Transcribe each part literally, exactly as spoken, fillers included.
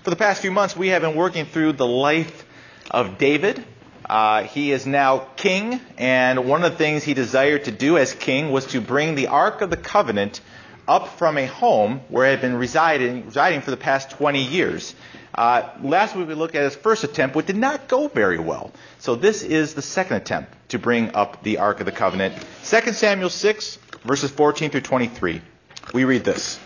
For the past few months, we have been working through the life of David. Uh, he is now king, and one of the things he desired to do as king was to bring the Ark of the Covenant up from a home where it had been residing, residing for the past twenty years. Uh, last week we looked at his first attempt, which did not go very well. So this is the second attempt to bring up the Ark of the Covenant. Second Samuel six, verses fourteen through twenty-three. We read this.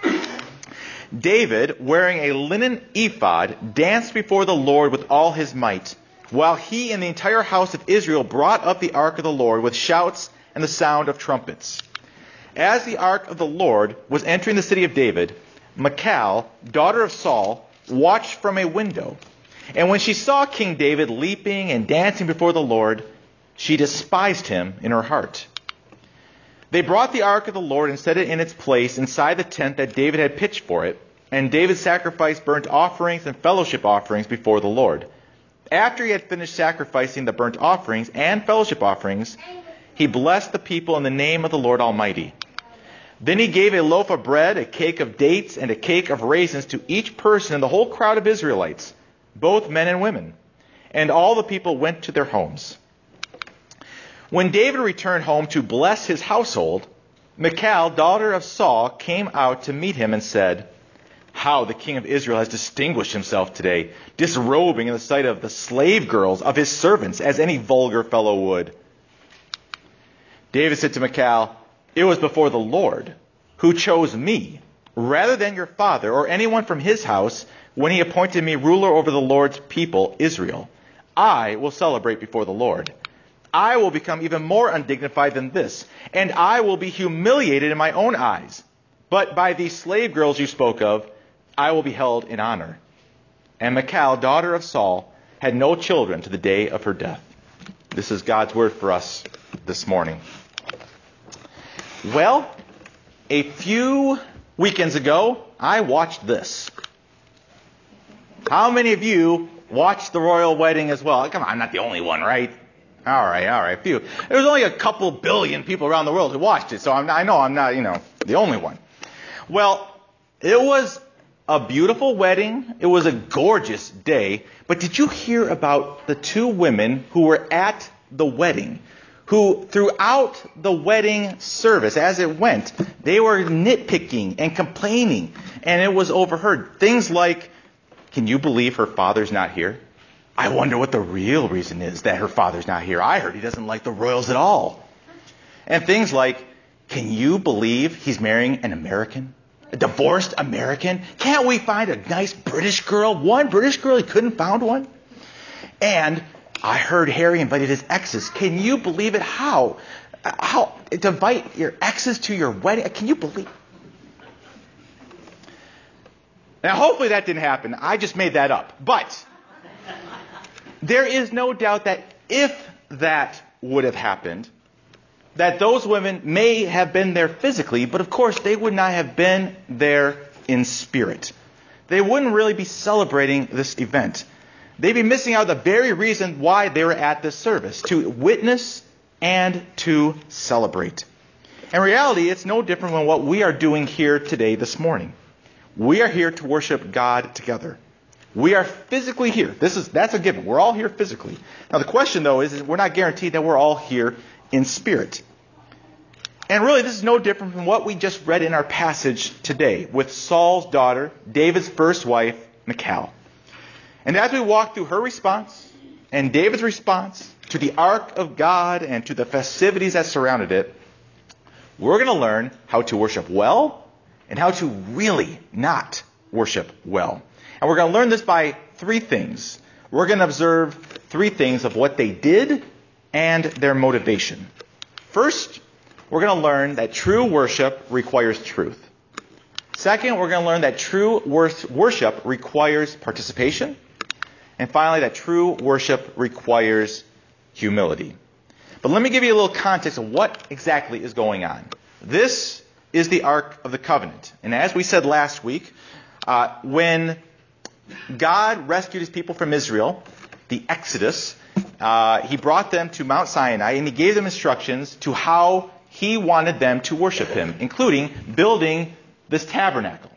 David, wearing a linen ephod, danced before the Lord with all his might, while he and the entire house of Israel brought up the ark of the Lord with shouts and the sound of trumpets. As the ark of the Lord was entering the city of David, Michal, daughter of Saul, watched from a window. And when she saw King David leaping and dancing before the Lord, she despised him in her heart. They brought the ark of the Lord and set it in its place inside the tent that David had pitched for it, and David sacrificed burnt offerings and fellowship offerings before the Lord. After he had finished sacrificing the burnt offerings and fellowship offerings, he blessed the people in the name of the Lord Almighty. Then he gave a loaf of bread, a cake of dates, and a cake of raisins to each person in the whole crowd of Israelites, both men and women. And all the people went to their homes. When David returned home to bless his household, Michal, daughter of Saul, came out to meet him and said, "How the king of Israel has distinguished himself today, disrobing in the sight of the slave girls of his servants, as any vulgar fellow would." David said to Michal, "It was before the Lord, who chose me, rather than your father or anyone from his house, when he appointed me ruler over the Lord's people, Israel. I will celebrate before the Lord. I will become even more undignified than this, and I will be humiliated in my own eyes. But by these slave girls you spoke of, I will be held in honor." And Michal, daughter of Saul, had no children to the day of her death. This is God's word for us this morning. Well, a few weekends ago, I watched this. How many of you watched the royal wedding as well? Come on, I'm not the only one, right? All right, all right, a few. There was only a couple billion people around the world who watched it, so I'm, I know I'm not, you know, the only one. Well, it was a beautiful wedding. It was a gorgeous day. But did you hear about the two women who were at the wedding, who throughout the wedding service, as it went, they were nitpicking and complaining, and it was overheard. Things like, "Can you believe her father's not here? I wonder what the real reason is that her father's not here. I heard he doesn't like the royals at all." And things like, "Can you believe he's marrying an American? A divorced American? Can't we find a nice British girl? One British girl, he couldn't find one? And I heard Harry invited his exes. Can you believe it? How? How? To invite your exes to your wedding? Can you believe?" Now, hopefully that didn't happen. I just made that up. But there is no doubt that if that would have happened, that those women may have been there physically, but of course they would not have been there in spirit. They wouldn't really be celebrating this event. They'd be missing out the very reason why they were at this service, to witness and to celebrate. In reality, it's no different than what we are doing here today this morning. We are here to worship God together. We are physically here. This is that's a given. We're all here physically. Now the question, though, is, is we're not guaranteed that we're all here in spirit. And really, this is no different from what we just read in our passage today with Saul's daughter, David's first wife, Michal. And as we walk through her response and David's response to the ark of God and to the festivities that surrounded it, we're going to learn how to worship well and how to really not worship well. And we're going to learn this by three things. We're going to observe three things of what they did and their motivation. First, we're going to learn that true worship requires truth. Second, we're going to learn that true worship requires participation. And finally, that true worship requires humility. But let me give you a little context of what exactly is going on. This is the Ark of the Covenant. And as we said last week, uh, when God rescued his people from Israel, the Exodus, uh, he brought them to Mount Sinai and he gave them instructions to how he wanted them to worship him, including building this tabernacle.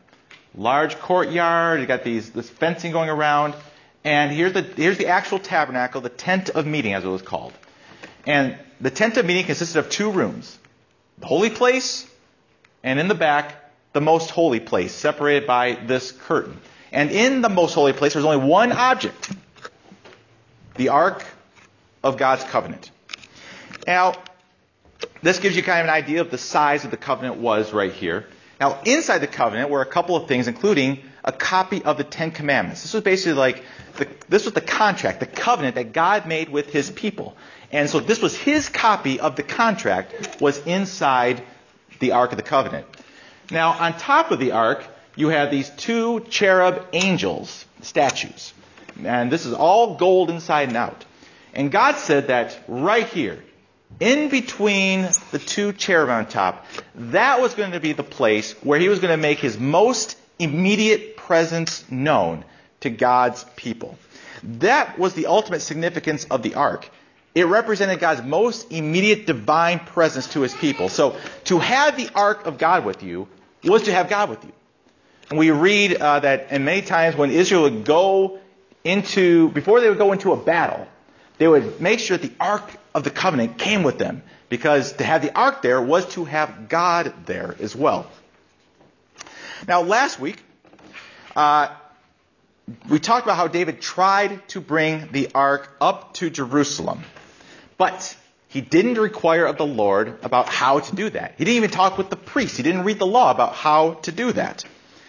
large courtyard. You got these this fencing going around. And here's the here's the actual tabernacle, the tent of meeting, as it was called. And the tent of meeting consisted of two rooms. The holy place, and in the back, the most holy place, separated by this curtain. And in the most holy place, there's only one object. The Ark of God's covenant. Now, this gives you kind of an idea of the size of the covenant was right here. Now, inside the covenant were a couple of things, including a copy of the Ten Commandments. This was basically like, the, this was the contract, the covenant that God made with his people. And so this was his copy of the contract was inside the Ark of the Covenant. Now, on top of the Ark, you have these two cherub angels, statues. And this is all gold inside and out. And God said that right here, in between the two cherubim on top, that was going to be the place where he was going to make his most immediate presence known to God's people. That was the ultimate significance of the ark. It represented God's most immediate divine presence to his people. So to have the ark of God with you was to have God with you. And we read uh, that, and many times when Israel would go into, before they would go into a battle, they would make sure that the Ark of the Covenant came with them. Because to have the Ark there was to have God there as well. Now, last week, uh, we talked about how David tried to bring the Ark up to Jerusalem. But he didn't require of the Lord about how to do that. He didn't even talk with the priests. He didn't read the law about how to do that.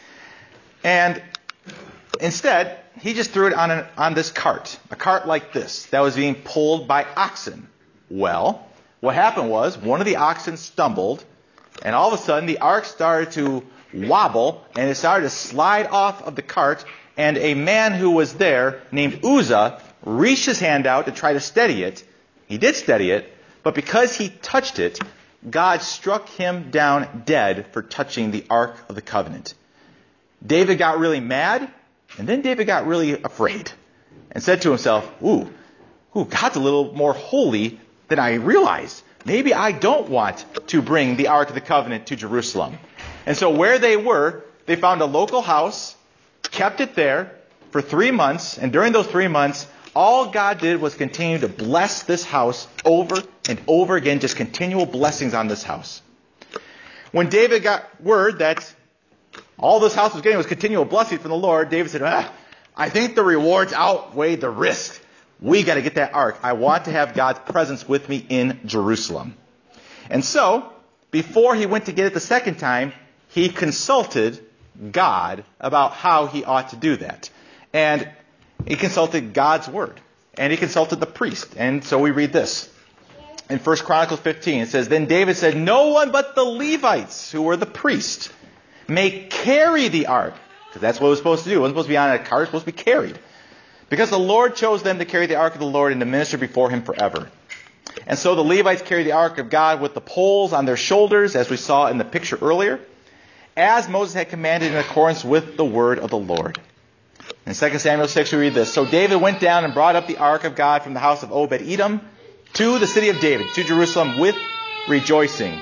And instead, he just threw it on, an, on this cart, a cart like this, that was being pulled by oxen. Well, what happened was, one of the oxen stumbled, and all of a sudden the ark started to wobble, and it started to slide off of the cart, and a man who was there, named Uzzah, reached his hand out to try to steady it. He did steady it, but because he touched it, God struck him down dead for touching the Ark of the Covenant. David got really mad, and then David got really afraid and said to himself, ooh, ooh, God's a little more holy than I realized. Maybe I don't want to bring the Ark of the Covenant to Jerusalem. And so where they were, they found a local house, kept it there for three months, and during those three months, all God did was continue to bless this house over and over again, just continual blessings on this house. When David got word that all this house was getting was continual blessing from the Lord, David said, ah, I think the rewards outweigh the risk. We got to get that ark. I want to have God's presence with me in Jerusalem. And so, before he went to get it the second time, he consulted God about how he ought to do that. And he consulted God's word. And he consulted the priest. And so we read this. In First Chronicles fifteen, it says, Then David said, No one but the Levites, who were the priests, may carry the ark. Because that's what it was supposed to do. It wasn't supposed to be on a cart. It was supposed to be carried. Because the Lord chose them to carry the ark of the Lord and to minister before him forever. And so the Levites carried the ark of God with the poles on their shoulders, as we saw in the picture earlier, as Moses had commanded in accordance with the word of the Lord. In Second Samuel six we read this. So David went down and brought up the ark of God from the house of Obed-Edom to the city of David, to Jerusalem, with rejoicing.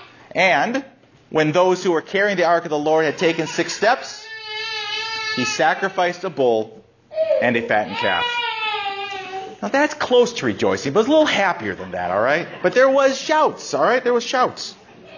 And when those who were carrying the ark of the Lord had taken six steps, he sacrificed a bull and a fattened calf. Now that's close to rejoicing, but it's a little happier than that, all right? But there was shouts, all right? There was shouts.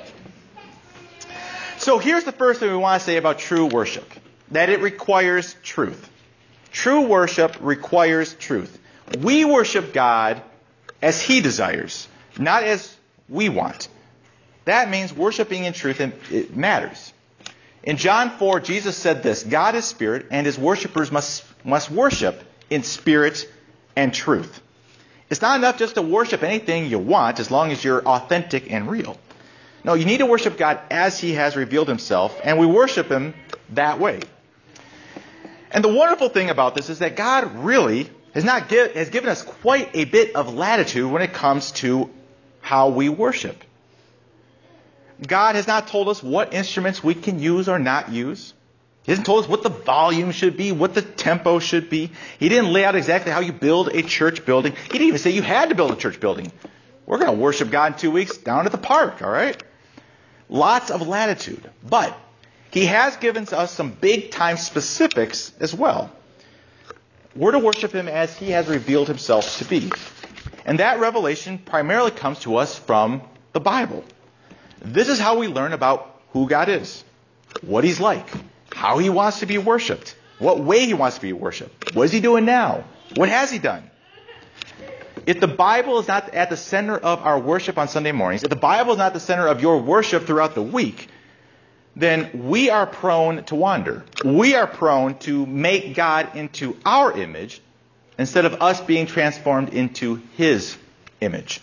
So here's the first thing we want to say about true worship, that it requires truth. True worship requires truth. We worship God as he desires, not as we want. That means worshiping in truth, and it matters. In John four, Jesus said this, God is spirit, and his worshipers must, must worship in spirit and truth. It's not enough just to worship anything you want as long as you're authentic and real. No, you need to worship God as he has revealed himself, and we worship him that way. And the wonderful thing about this is that God really has not give, has given us quite a bit of latitude when it comes to how we worship. God has not told us what instruments we can use or not use. He hasn't told us what the volume should be, what the tempo should be. He didn't lay out exactly how you build a church building. He didn't even say you had to build a church building. We're going to worship God in two weeks down at the park, all right? Lots of latitude. But He has given us some big-time specifics as well. We're to worship him as he has revealed himself to be. And that revelation primarily comes to us from the Bible. This is how we learn about who God is, what he's like, how he wants to be worshipped, what way he wants to be worshipped, what is he doing now, what has he done. If the Bible is not at the center of our worship on Sunday mornings, if the Bible is not the center of your worship throughout the week, then we are prone to wander. We are prone to make God into our image instead of us being transformed into his image.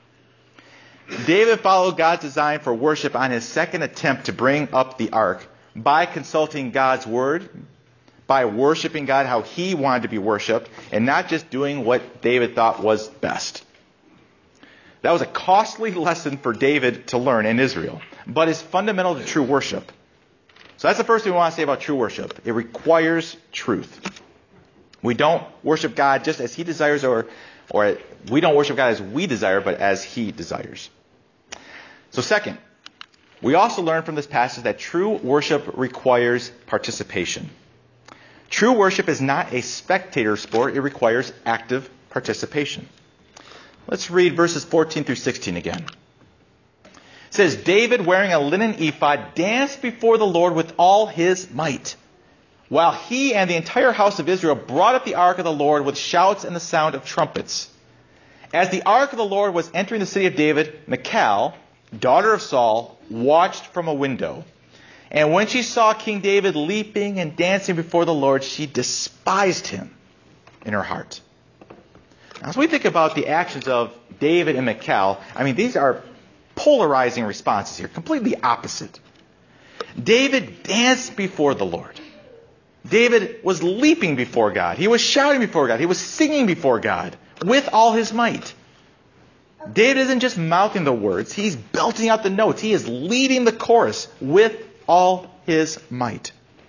David followed God's design for worship on his second attempt to bring up the ark by consulting God's word, by worshiping God how he wanted to be worshipped, and not just doing what David thought was best. That was a costly lesson for David to learn in Israel, but is fundamental to true worship. So that's the first thing we want to say about true worship. It requires truth. We don't worship God just as he desires, or, or we don't worship God as we desire, but as he desires. So second, we also learn from this passage that true worship requires participation. True worship is not a spectator sport. It requires active participation. Let's read verses fourteen through sixteen again. It says, David, wearing a linen ephod, danced before the Lord with all his might, while he and the entire house of Israel brought up the ark of the Lord with shouts and the sound of trumpets. As the ark of the Lord was entering the city of David, Michal, daughter of Saul, watched from a window. And when she saw King David leaping and dancing before the Lord, she despised him in her heart. Now, as we think about the actions of David and Michal, I mean, these are polarizing responses here, completely opposite. David danced before the Lord. David was leaping before God. He was shouting before God. He was singing before God with all his might. David isn't just mouthing the words. He's belting out the notes. He is leading the chorus with all his might.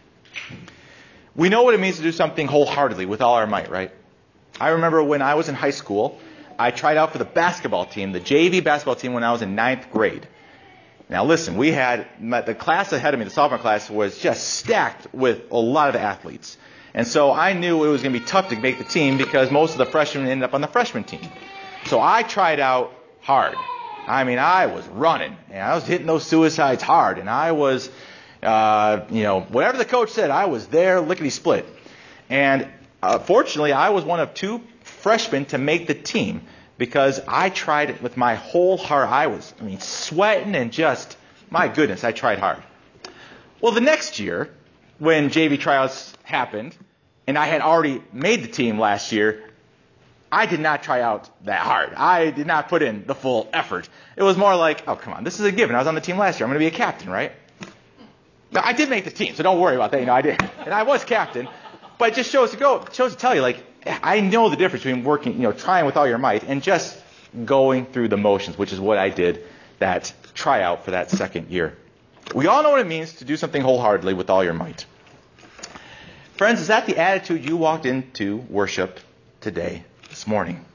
We know what it means to do something wholeheartedly with all our might, right? I remember when I was in high school, I tried out for the basketball team, the J V basketball team, when I was in ninth grade. Now listen, we had, the class ahead of me, the sophomore class, was just stacked with a lot of athletes. And so I knew it was going to be tough to make the team because most of the freshmen ended up on the freshman team. So I tried out hard. I mean, I was running, and I was hitting those suicides hard, and I was, uh, you know, whatever the coach said, I was there lickety-split. And uh, fortunately, I was one of two freshmen to make the team because I tried it with my whole heart. I was, I mean, sweating and just, my goodness, I tried hard. Well, the next year, when J V tryouts happened, and I had already made the team last year, I did not try out that hard. I did not put in the full effort. It was more like, oh, come on, this is a given. I was on the team last year. I'm going to be a captain, right? Now, I did make the team, so don't worry about that. You know, I did. And I was captain. But it just shows to go, shows to tell you, like, I know the difference between working, you know, trying with all your might and just going through the motions, which is what I did that tryout for that second year. We all know what it means to do something wholeheartedly with all your might. Friends, is that the attitude you walked into worship today, this morning?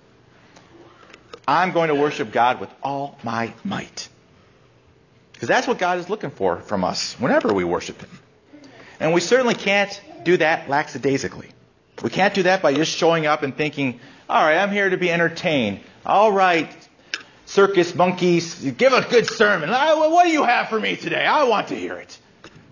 I'm going to worship God with all my might. Because that's what God is looking for from us whenever we worship him. And we certainly can't do that lackadaisically. We can't do that by just showing up and thinking, all right, I'm here to be entertained. All right, circus monkeys, give a good sermon. What do you have for me today? I want to hear it.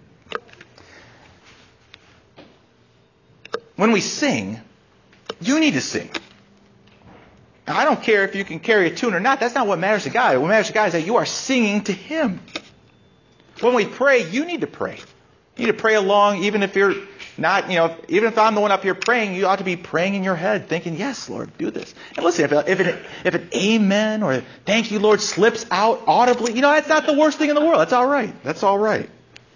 When we sing, you need to sing. Now, I don't care if you can carry a tune or not. That's not what matters to God. What matters to God is that you are singing to him. When we pray, you need to pray. You need to pray along, even if you're not, you know, even if I'm the one up here praying, you ought to be praying in your head, thinking, yes, Lord, do this. And listen, if, if, it, if an amen or thank you, Lord, slips out audibly, you know, that's not the worst thing in the world. That's all right. That's all right.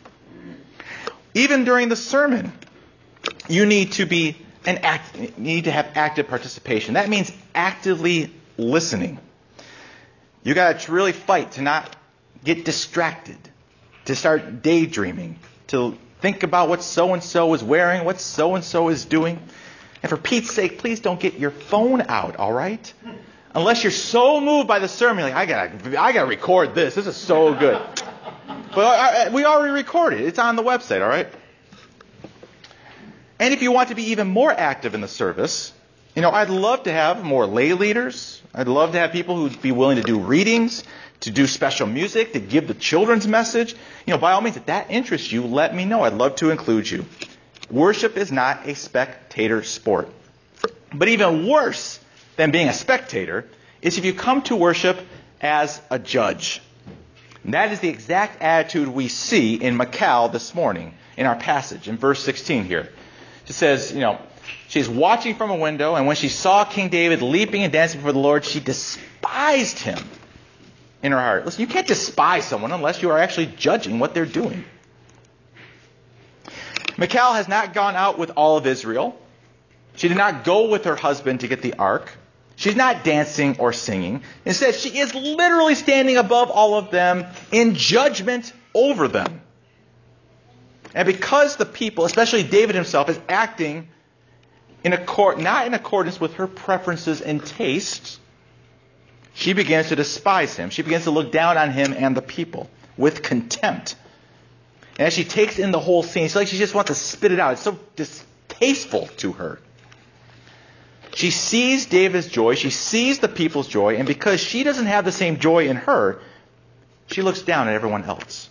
Even during the sermon, you need to be an act, you need to have active participation. That means actively listening. You got to really fight to not get distracted, to start daydreaming, to think about what so-and-so is wearing, what so-and-so is doing. And for Pete's sake, please don't get your phone out, all right? Unless you're so moved by the sermon, like, I gotta, I gotta record this. This is so good. But we already recorded it. It's on the website, all right? And if you want to be even more active in the service, you know, I'd love to have more lay leaders. I'd love to have people who'd be willing to do readings, to do special music, to give the children's message. You know, by all means, if that interests you, let me know. I'd love to include you. Worship is not a spectator sport. But even worse than being a spectator is if you come to worship as a judge. And that is the exact attitude we see in Michal this morning in our passage in verse sixteen here. It says, you know, she's watching from a window, and when she saw King David leaping and dancing before the Lord, she despised him in her heart. Listen, you can't despise someone unless you are actually judging what they're doing. Michal has not gone out with all of Israel. She did not go with her husband to get the ark. She's not dancing or singing. Instead, she is literally standing above all of them in judgment over them. And because the people, especially David himself, is acting in accord, not in accordance with her preferences and tastes, she begins to despise him. She begins to look down on him and the people with contempt. And as she takes in the whole scene, it's like she just wants to spit it out. It's so distasteful to her. She sees David's joy. She sees the people's joy. And because she doesn't have the same joy in her, she looks down at everyone else.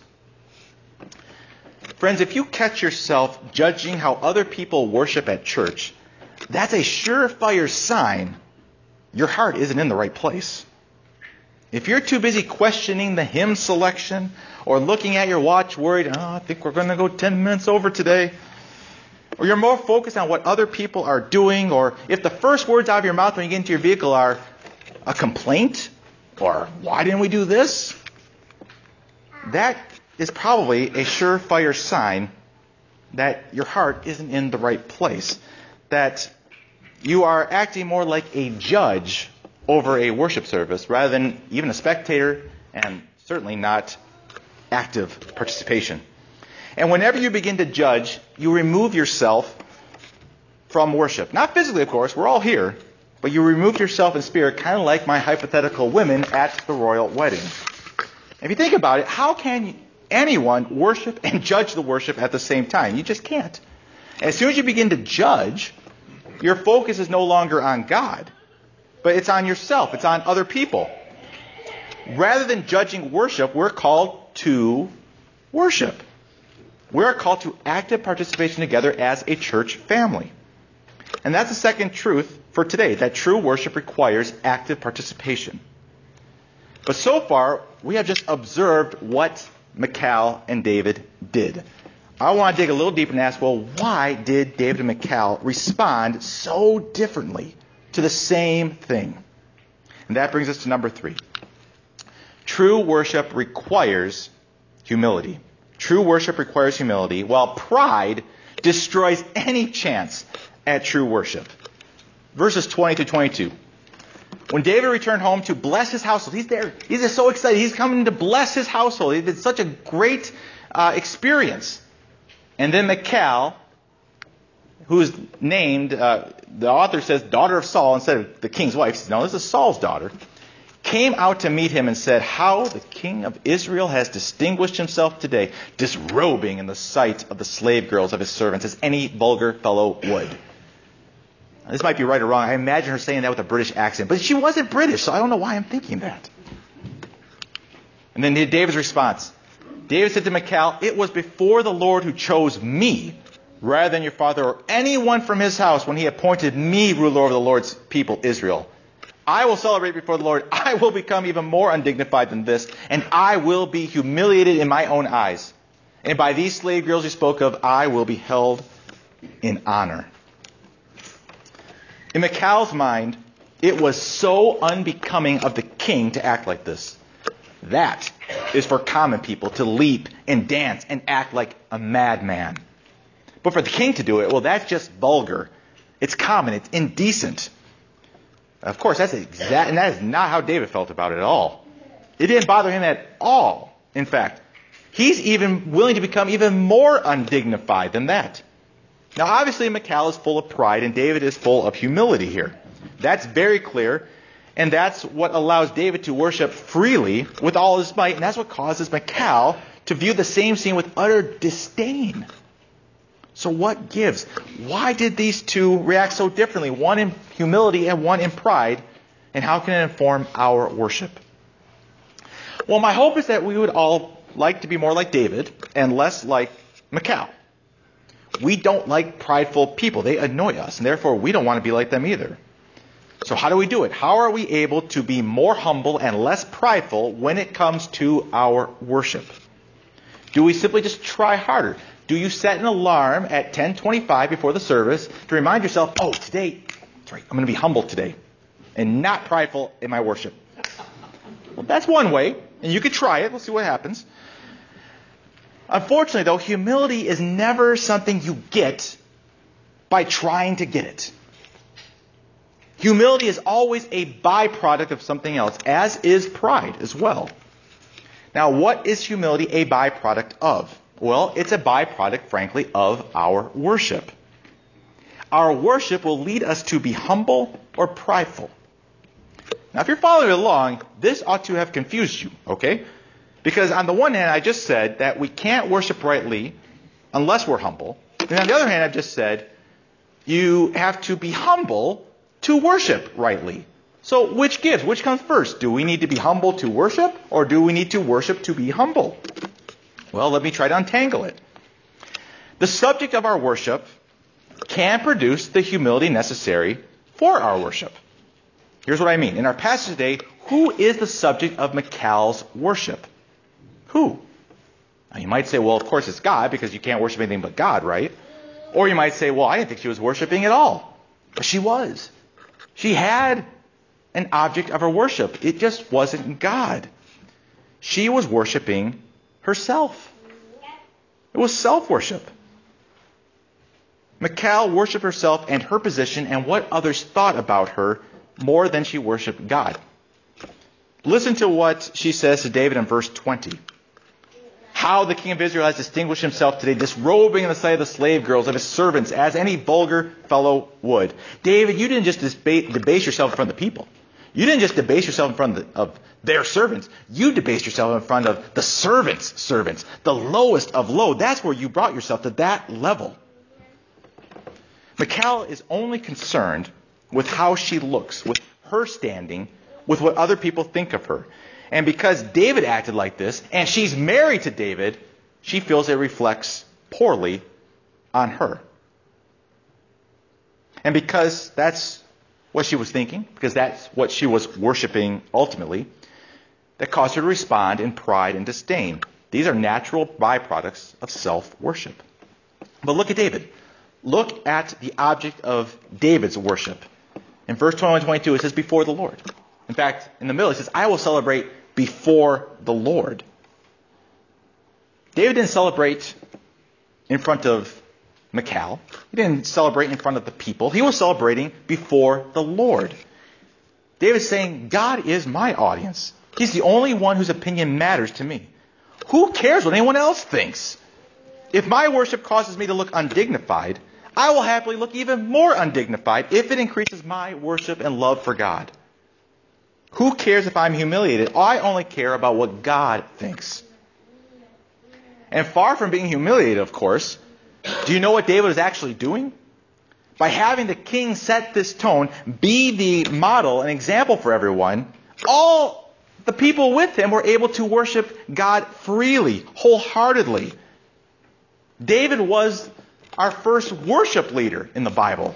Friends, if you catch yourself judging how other people worship at church, that's a surefire sign your heart isn't in the right place. If you're too busy questioning the hymn selection or looking at your watch worried, oh, I think we're going to go ten minutes over today, or you're more focused on what other people are doing, or if the first words out of your mouth when you get into your vehicle are a complaint, or why didn't we do this? That is probably a surefire sign that your heart isn't in the right place. That you are acting more like a judge over a worship service rather than even a spectator, and certainly not active participation. And whenever you begin to judge, you remove yourself from worship. Not physically, of course. We're all here. But you remove yourself in spirit, kind of like my hypothetical women at the royal wedding. If you think about it, how can anyone worship and judge the worship at the same time? You just can't. As soon as you begin to judge, your focus is no longer on God, but it's on yourself. It's on other people. Rather than judging worship, we're called to worship. We're called to active participation together as a church family. And that's the second truth for today, that true worship requires active participation. But so far, we have just observed what Michal and David did. I want to dig a little deeper and ask, well, why did David and Michal respond so differently to the same thing? And that brings us to number three. True worship requires humility. True worship requires humility, while pride destroys any chance at true worship. Verses twenty to twenty-two. When David returned home to bless his household, he's there. He's just so excited. He's coming to bless his household. It's such a great uh, experience. And then Michal, who is named, uh, the author says, daughter of Saul instead of the king's wife. He says, no, this is Saul's daughter. Came out to meet him and said, how the king of Israel has distinguished himself today, disrobing in the sight of the slave girls of his servants, as any vulgar fellow would. Now, this might be right or wrong. I imagine her saying that with a British accent. But she wasn't British, so I don't know why I'm thinking that. And then David's response. David said to Michal, it was before the Lord who chose me, rather than your father or anyone from his house, when he appointed me ruler over the Lord's people, Israel. I will celebrate before the Lord. I will become even more undignified than this, and I will be humiliated in my own eyes. And by these slave girls you spoke of, I will be held in honor. In Michal's mind, it was so unbecoming of the king to act like this. That is for common people to leap and dance and act like a madman. But for the king to do it, well, that's just vulgar. It's common. It's indecent. Of course, that's exact, and that is not how David felt about it at all. It didn't bother him at all. In fact, he's even willing to become even more undignified than that. Now, obviously, Michal is full of pride, and David is full of humility here. That's very clear, and that's what allows David to worship freely with all his might, and that's what causes Michal to view the same scene with utter disdain. So what gives? Why did these two react so differently? One in humility and one in pride. And how can it inform our worship? Well, my hope is that we would all like to be more like David and less like Michal. We don't like prideful people. They annoy us, and therefore we don't want to be like them either. So how do we do it? How are we able to be more humble and less prideful when it comes to our worship? Do we simply just try harder? Do you set an alarm at ten twenty-five before the service to remind yourself, oh, today, that's right, I'm going to be humble today and not prideful in my worship? Well, that's one way, and you could try it. We'll see what happens. Unfortunately, though, humility is never something you get by trying to get it. Humility is always a byproduct of something else, as is pride as well. Now, what is humility a byproduct of? Well, it's a byproduct, frankly, of our worship. Our worship will lead us to be humble or prideful. Now, if you're following along, this ought to have confused you, okay? Because on the one hand, I just said that we can't worship rightly unless we're humble. And on the other hand, I've just said you have to be humble to worship rightly. So which gives? Which comes first? Do we need to be humble to worship, or do we need to worship to be humble? Well, let me try to untangle it. The subject of our worship can produce the humility necessary for our worship. Here's what I mean. In our passage today, who is the subject of Michal's worship? Who? Now, you might say, well, of course it's God, because you can't worship anything but God, right? Or you might say, well, I didn't think she was worshiping at all. But she was. She had an object of her worship. It just wasn't God. She was worshiping herself. It was self-worship. Michal worshiped herself and her position and what others thought about her more than she worshiped God. Listen to what she says to David in verse twenty. How the king of Israel has distinguished himself today, disrobing in the sight of the slave girls of his servants, as any vulgar fellow would. David, you didn't just debase yourself in front of the people. You didn't just debase yourself in front of, the, of their servants. You debased yourself in front of the servants' servants, the lowest of low. That's where you brought yourself, to that level. Michal is only concerned with how she looks, with her standing, with what other people think of her. And because David acted like this, and she's married to David, she feels it reflects poorly on her. And because that's what she was thinking, because that's what she was worshiping ultimately, that caused her to respond in pride and disdain. These are natural byproducts of self-worship. But look at David. Look at the object of David's worship. In verse twenty-one and twenty-two, it says, before the Lord. In fact, in the middle, it says, I will celebrate before the Lord. David didn't celebrate in front of Michal. He didn't celebrate in front of the people. He was celebrating before the Lord. David's saying, God is my audience. He's the only one whose opinion matters to me. Who cares what anyone else thinks? If my worship causes me to look undignified, I will happily look even more undignified if it increases my worship and love for God. Who cares if I'm humiliated? I only care about what God thinks. And far from being humiliated, of course, do you know what David was actually doing? By having the king set this tone, be the model and example for everyone, all the people with him were able to worship God freely, wholeheartedly. David was our first worship leader in the Bible.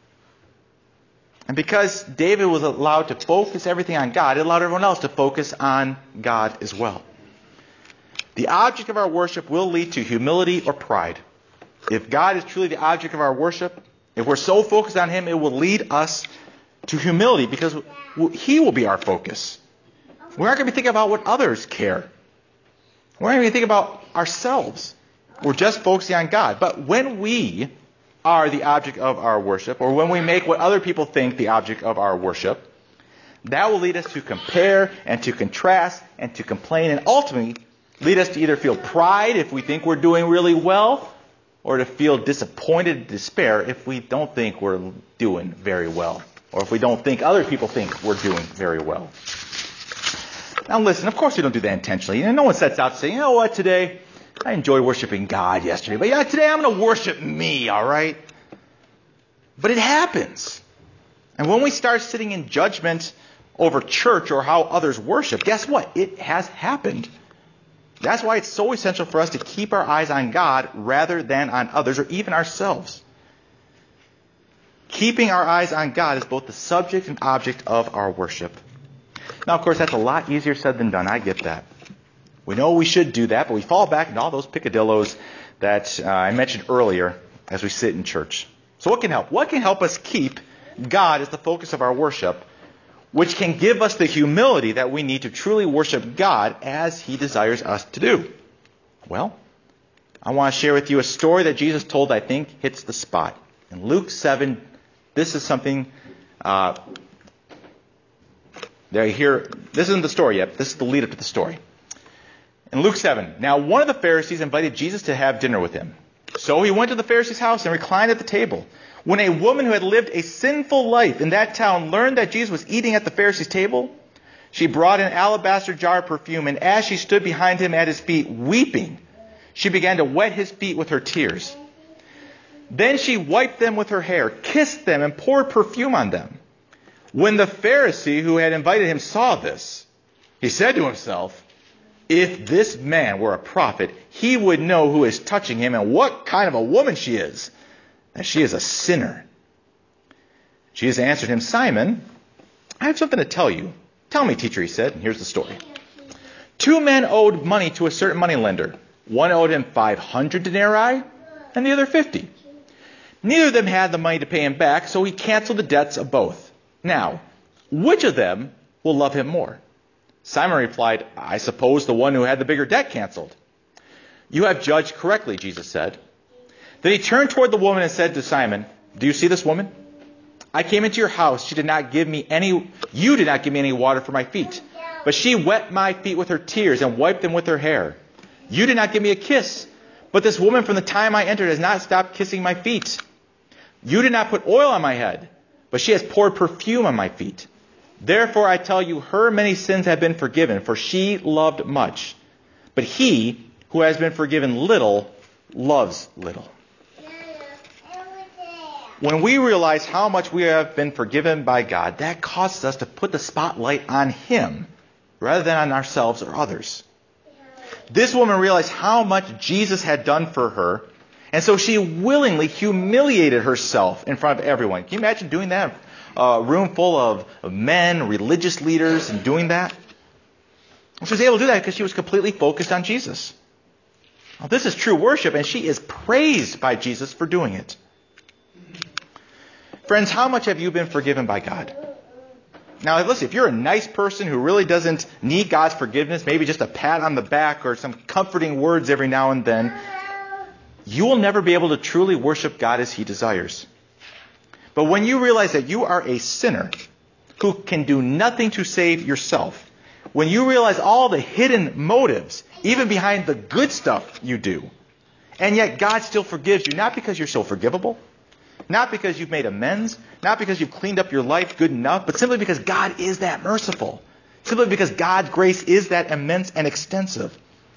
And because David was allowed to focus everything on God, it allowed everyone else to focus on God as well. The object of our worship will lead to humility or pride. If God is truly the object of our worship, if we're so focused on Him, it will lead us to humility because He will be our focus. We aren't going to be thinking about what others care. We're not going to think about ourselves. We're just focusing on God. But when we are the object of our worship, or when we make what other people think the object of our worship, that will lead us to compare and to contrast and to complain, and ultimately lead us to either feel pride if we think we're doing really well, or to feel disappointed and despair if we don't think we're doing very well, or if we don't think other people think we're doing very well. Now listen, of course we don't do that intentionally. You know, no one sets out to say, you know what, today I enjoyed worshiping God yesterday, but yeah, today I'm going to worship me, all right? But it happens. And when we start sitting in judgment over church or how others worship, guess what? It has happened. That's why it's so essential for us to keep our eyes on God rather than on others or even ourselves. Keeping our eyes on God is both the subject and object of our worship. Now, of course, that's a lot easier said than done. I get that. We know we should do that, but we fall back into all those picadillos that uh, I mentioned earlier as we sit in church. So what can help? What can help us keep God as the focus of our worship, which can give us the humility that we need to truly worship God as He desires us to do? Well, I want to share with you a story that Jesus told I think hits the spot. In Luke seven, this is something, uh, there here, this isn't the story yet, this is the lead up to the story. In Luke seven, now one of the Pharisees invited Jesus to have dinner with him. So he went to the Pharisee's house and reclined at the table. When a woman who had lived a sinful life in that town learned that Jesus was eating at the Pharisee's table, she brought an alabaster jar of perfume, and as she stood behind him at his feet, weeping, she began to wet his feet with her tears. Then she wiped them with her hair, kissed them, and poured perfume on them. When the Pharisee who had invited him saw this, he said to himself, "If this man were a prophet, he would know who is touching him and what kind of a woman she is, that she is a sinner." Jesus answered him, "Simon, I have something to tell you." "Tell me, teacher," he said, and here's the story. Two men owed money to a certain moneylender. One owed him five hundred denarii and the other fifty. Neither of them had the money to pay him back, so he canceled the debts of both. Now, which of them will love him more? Simon replied, "I suppose the one who had the bigger debt canceled." "You have judged correctly," Jesus said. Then he turned toward the woman and said to Simon, "Do you see this woman? I came into your house. She did not give me any, you did not give me any water for my feet, but she wet my feet with her tears and wiped them with her hair. You did not give me a kiss, but this woman from the time I entered has not stopped kissing my feet. You did not put oil on my head, but she has poured perfume on my feet. Therefore I tell you, her many sins have been forgiven, for she loved much. But he who has been forgiven little loves little." When we realize how much we have been forgiven by God, that causes us to put the spotlight on Him rather than on ourselves or others. This woman realized how much Jesus had done for her, and so she willingly humiliated herself in front of everyone. Can you imagine doing that? A room full of, of men, religious leaders, and doing that? She was able to do that because she was completely focused on Jesus. Now, this is true worship, and she is praised by Jesus for doing it. Friends, how much have you been forgiven by God? Now, listen, if you're a nice person who really doesn't need God's forgiveness, maybe just a pat on the back or some comforting words every now and then, you will never be able to truly worship God as He desires. But when you realize that you are a sinner who can do nothing to save yourself, when you realize all the hidden motives, even behind the good stuff you do, and yet God still forgives you, not because you're so forgivable, not because you've made amends, not because you've cleaned up your life good enough, but simply because God is that merciful. Simply because God's grace is that immense and extensive.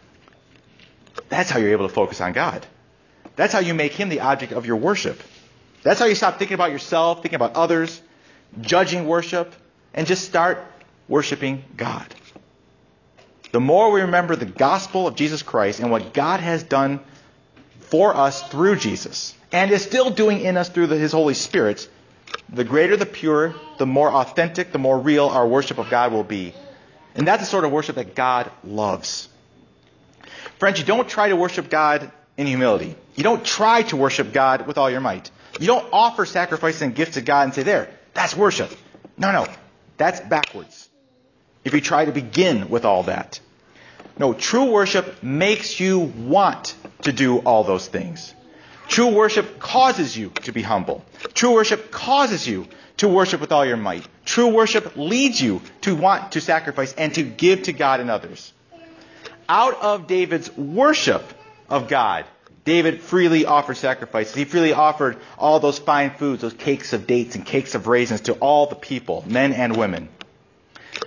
That's how you're able to focus on God. That's how you make Him the object of your worship. That's how you stop thinking about yourself, thinking about others, judging worship, and just start worshiping God. The more we remember the gospel of Jesus Christ and what God has done for us through Jesus, and is still doing in us through the, His Holy Spirit, the greater the pure, the more authentic, the more real our worship of God will be. And that's the sort of worship that God loves. Friends, you don't try to worship God in humility. You don't try to worship God with all your might. You don't offer sacrifices and gifts to God and say, "There, that's worship." No, no, that's backwards. If you try to begin with all that. No, true worship makes you want to do all those things. True worship causes you to be humble. True worship causes you to worship with all your might. True worship leads you to want to sacrifice and to give to God and others. Out of David's worship of God, David freely offered sacrifices. He freely offered all those fine foods, those cakes of dates and cakes of raisins to all the people, men and women.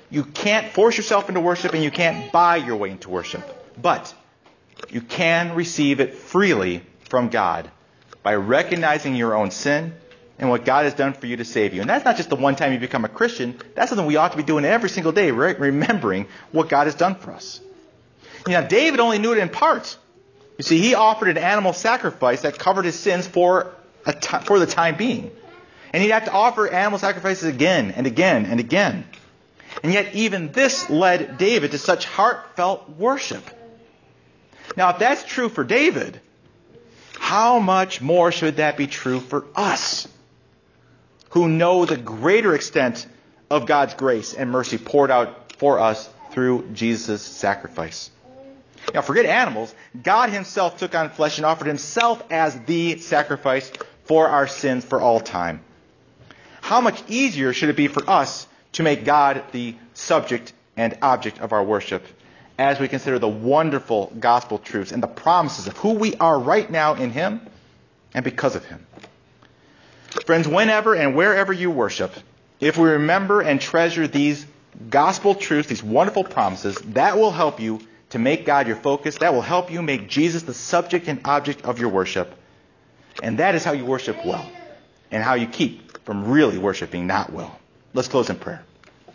You can't force yourself into worship, and you can't buy your way into worship. But you can receive it freely from God by recognizing your own sin and what God has done for you to save you. And that's not just the one time you become a Christian. That's something we ought to be doing every single day, right? Remembering what God has done for us. You know, David only knew it in part. You see, he offered an animal sacrifice that covered his sins for a t- for the time being. And he'd have to offer animal sacrifices again and again and again. And yet even this led David to such heartfelt worship. Now, if that's true for David, how much more should that be true for us, who know the greater extent of God's grace and mercy poured out for us through Jesus' sacrifice? Now, forget animals. God himself took on flesh and offered himself as the sacrifice for our sins for all time. How much easier should it be for us to make God the subject and object of our worship as we consider the wonderful gospel truths and the promises of who we are right now in him and because of him? Friends, whenever and wherever you worship, if we remember and treasure these gospel truths, these wonderful promises, that will help you to make God your focus. That will help you make Jesus the subject and object of your worship. And that is how you worship well, and how you keep from really worshiping not well. Let's close in prayer.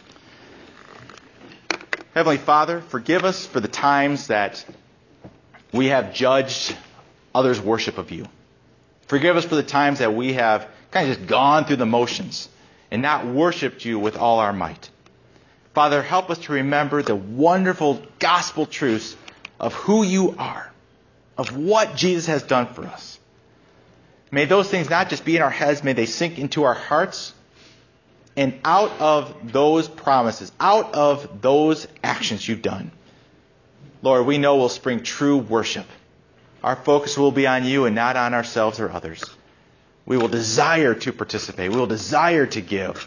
Heavenly Father, forgive us for the times that we have judged others' worship of you. Forgive us for the times that we have kind of just gone through the motions and not worshipped you with all our might. Father, help us to remember the wonderful gospel truths of who you are, of what Jesus has done for us. May those things not just be in our heads, may they sink into our hearts. And out of those promises, out of those actions you've done, Lord, we know will spring true worship. Our focus will be on you and not on ourselves or others. We will desire to participate. We will desire to give.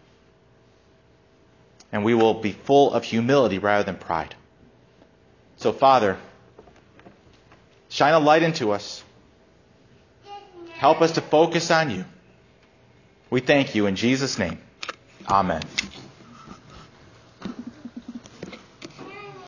And we will be full of humility rather than pride. So, Father, shine a light into us. Help us to focus on you. We thank you in Jesus' name. Amen.